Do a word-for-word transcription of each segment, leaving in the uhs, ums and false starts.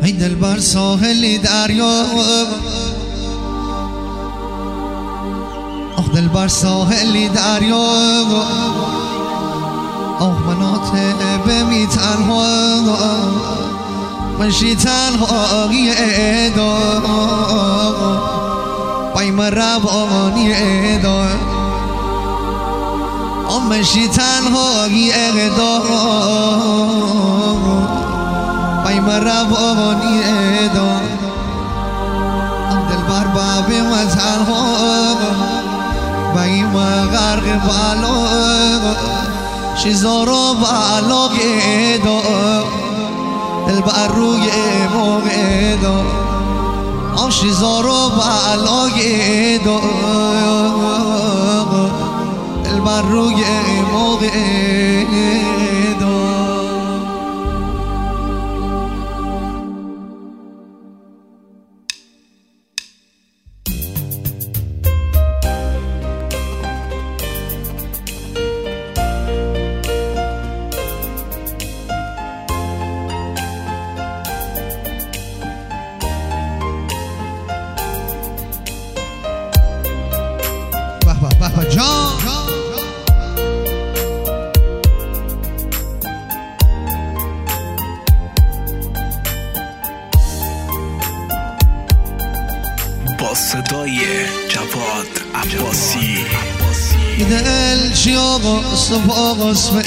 ای دل بر ساحل دریا، آخ دل بر ساحل دریا، آخ منات بمی تنها منشی تنهایی ادا بایم روانی ادا منشی تنهایی ادا بایم روانی ادا دل بر باب و تنها بایم غرق بالا شیزارو بالا ادا دل بر روی موقع دا آم شیزارو بالا ادا دل بر روی موقع دا. بابا جان با صدای جواد عباسی دل چی آقا صبح آقا اسمه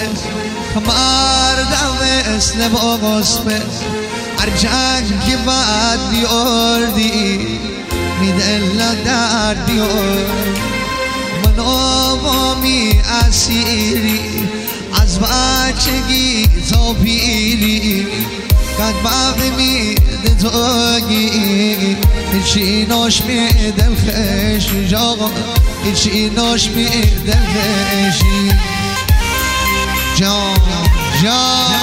مردم اسم آقا اسمه هر جنگ بعد بیاردی میدل در دیار من آوامی اسیری از بچگی تا پیری قد باقی میده تاگی هیچی ناش میده خشی جاقا هیچی ناش میده خشی جان جان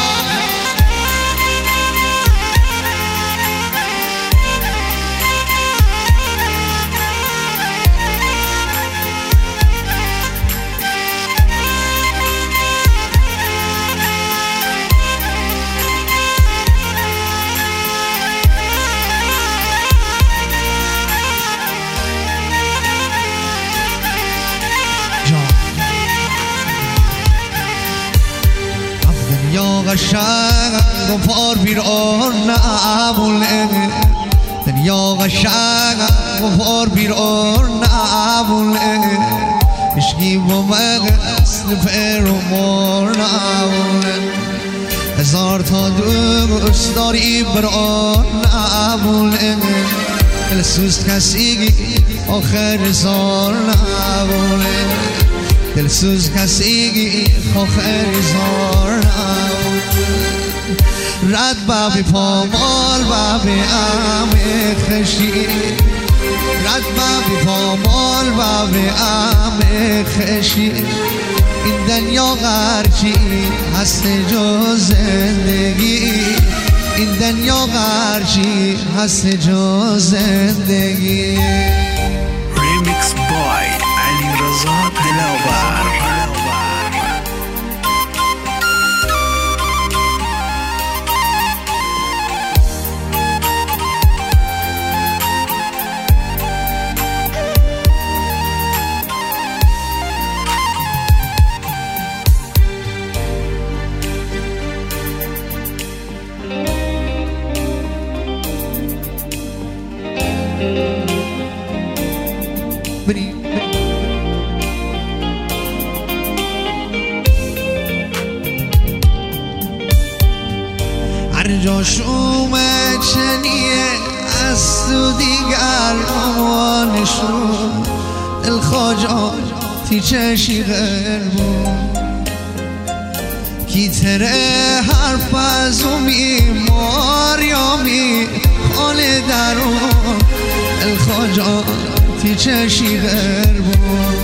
دنیا قشنگ و پار بیرون نبوله دنیا قشنگ و پار بیرون نبوله عشقی با مغزل پر و مار نبوله هزار تا دوست داری برون نبوله دلسوز کسی آخر زار نبوله دلسوز کسی آخر زار نبوله رد بابی پامال بابی امه خشی رد بابی پامال بابی امه خشی این دنیا غرچی هست جو زندگی این دنیا غرچی هست جو زندگی. ریمیکس بای علی رضا دلاور. بری هر جا شومه چنیه از تو دیگر آمانشون دل خواجاتی چشی غیر بود کی تره حرف از امی ماریامی خانه درون دل خواجاتی چشی غیر بود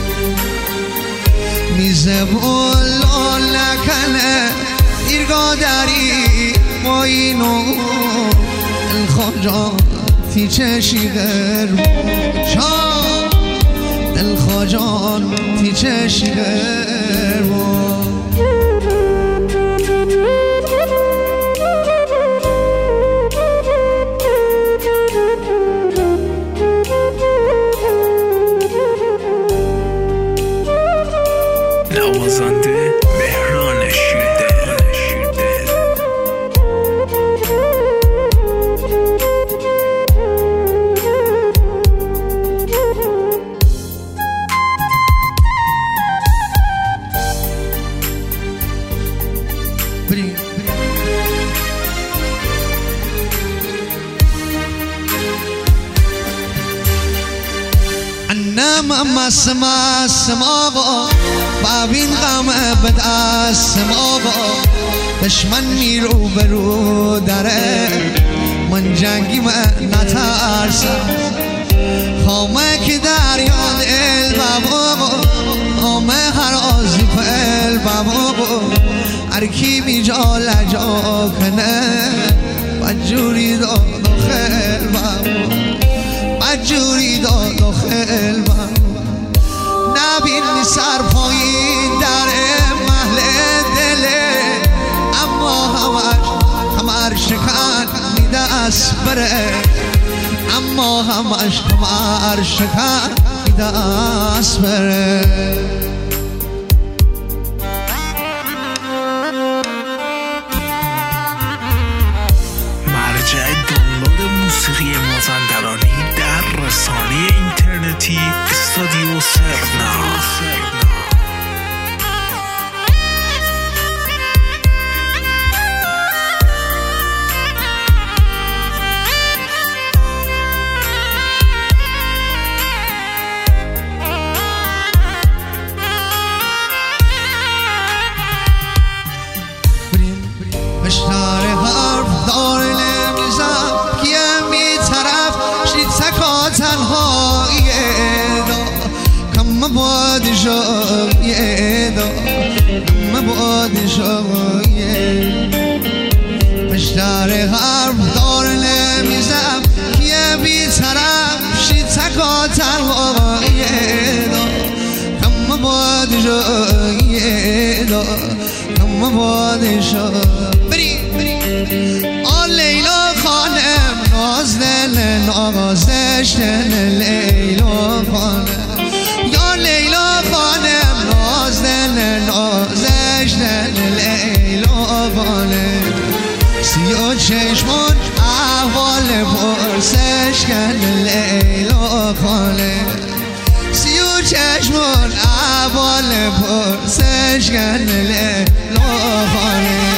میزه بولا لکنه دیرگاه داری ما اینو دل خواجاتی چشی غیر بود شان دل خواجاتی چشی غیر بود. من مستم مستم آقا ببین غم به دستم آقا دشمن میرو برو دره من جنگی من نترسم خامه که دریا دل بابا خامه هر آزی پل بابا هر کی بیجا لجا کنه بجوری داد و خیل بابا بجوری داد و خیل بابا نبینی سر پایین در محل دله اما همش همر شکن میده اسبره اما همش همر شکن میده اسبره مرجع دانلود موسیقی مازندرانی در رسانه اینترنتی استودیو سرنا. بشتر حرف دار نمیزم کیه می طرف شید سکا تنهاییه دا کم باد شاییه دا کم باد شاییه بشتر حرف دار نمیزم کیه می طرف شید سکا تنهاییه دا کم باد شاییه دا کم باد شاییه آن لیلا خانم ناز دل نازش دل لیلا خانم یا لیلا خانم ناز دل نازش دل لیلا خانم سیاه چشمون احوال پرسش کن لیلا خانم سیاه چشمون احوال پرسش کن لیلا خانم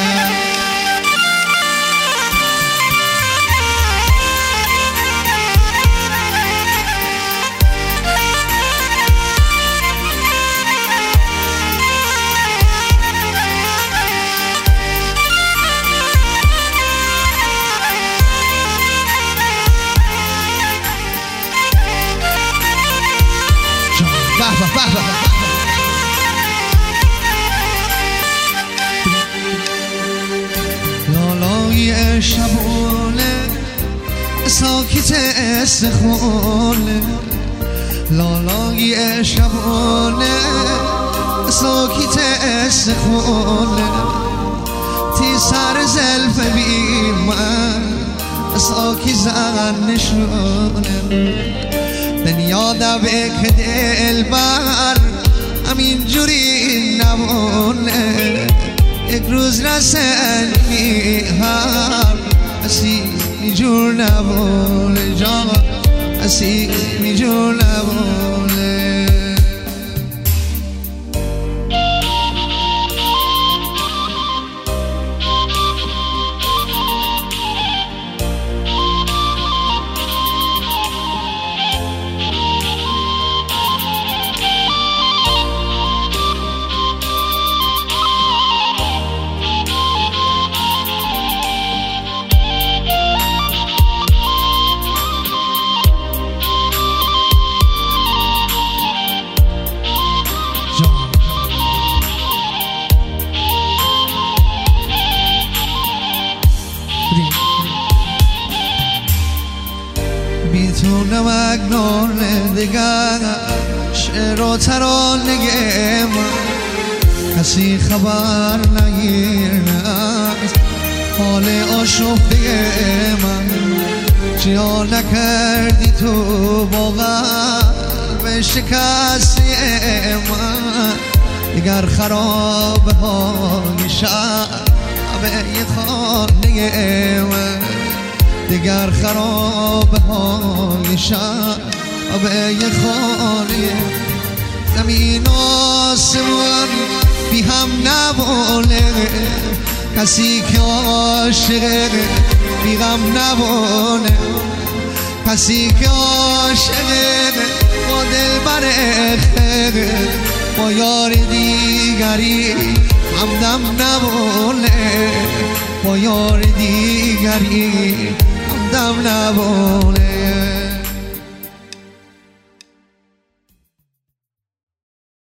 لالای شبونه ساکت استخونه لالای شبونه ساکت استخونه تی سر زلف بی من ساکی زن نشونه دنیا دبه که دل بر همین جوری نمونه یک روز رسنی هم اسی جور نمونه جان اسی جور نمونه بی تو نمک نونه دیگر شعر و ترانه من کسی خبر نگیرد از حال آشفته من چیا نکردی تو با قلب شکسته من دیگر خراب های شب خانه من دیگر خراب های شب خانه زمین آسمان بی هم نباله کسی که عاشق بی غم نباله کسی که عاشق با دلبر خیلی با یار دیگری همدم نبونه با یار دیگری همدم نبونه